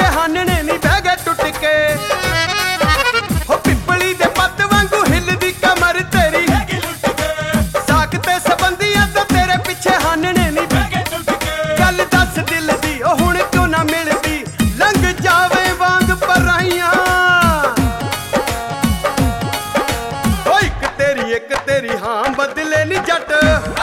हानने नी बह गए टुट के। हो पिपली दे पत्त वांगू हिलदी कमर तेरी, साक ते सबंधियां तो तेरे पिछे हानने नी बह गए टुट के। गल दस दिल दी ओ हुण क्यों ना मिलदी, लंघ जावे वांग पराइयां। ओ एक तेरी हां बदले नी जट,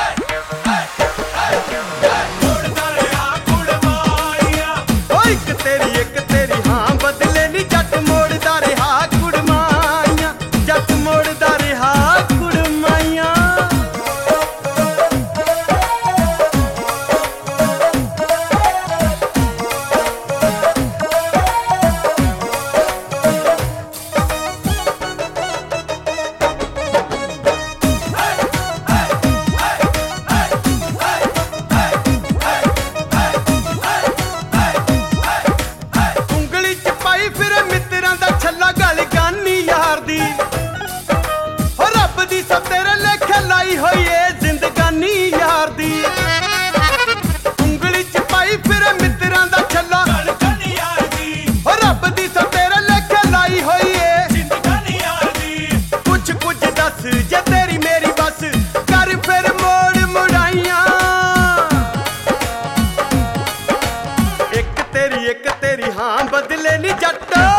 एक तेरी हां बदले नी जट। मोड़दा रहा कुड़माइयां, जट मोड़दा रहा कुड़माइयां। सब तेरे लेखे लाई होई ए जिंदगानी यार दी, उंगली च पाई फिरे मित्तरां दा छल्ला। हो रब दी सब तेरे लेखे लाई होई ए जिंदगानी यार दी। कुछ दस जे तेरी मेरी बस कर फिर मोड़ मुड़ाइयां। एक तेरी हां बदले नी जट।